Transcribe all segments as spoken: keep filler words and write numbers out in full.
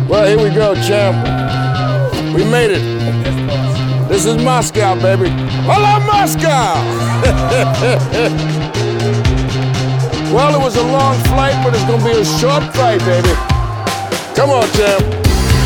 Well, here we go, champ. We made it. This is Moscow, baby. Hello, Moscow! Well, it was a long flight, but it's gonna be a short fight, baby. Come on, champ.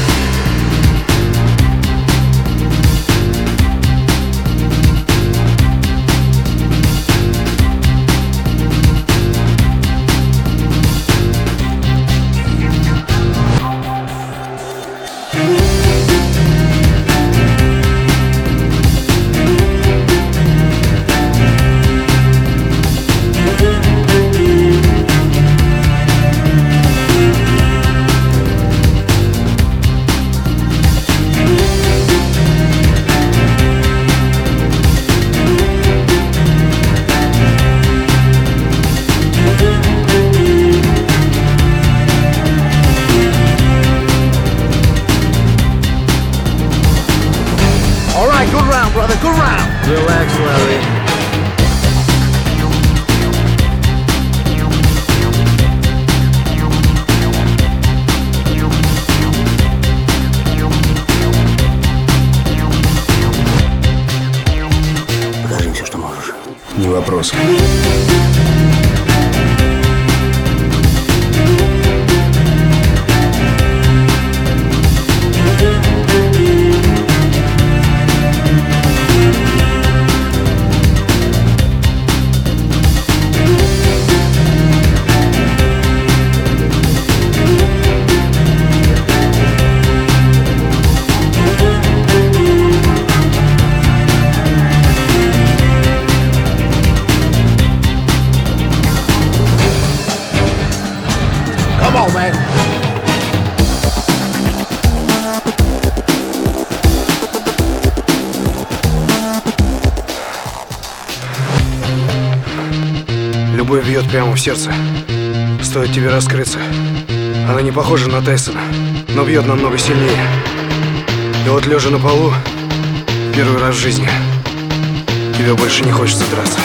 All right, good round, brother, good round. Relax, Larry. Покажи все, что можешь. Не вопрос. Come on, man. Любовь бьет прямо в сердце. Стоит тебе раскрыться. Она не похожа на Тайсона, но бьет намного сильнее. И вот лежа на полу, первый раз в жизни, тебе больше не хочется драться.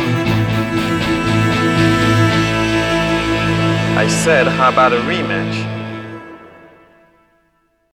I said, how about a rematch?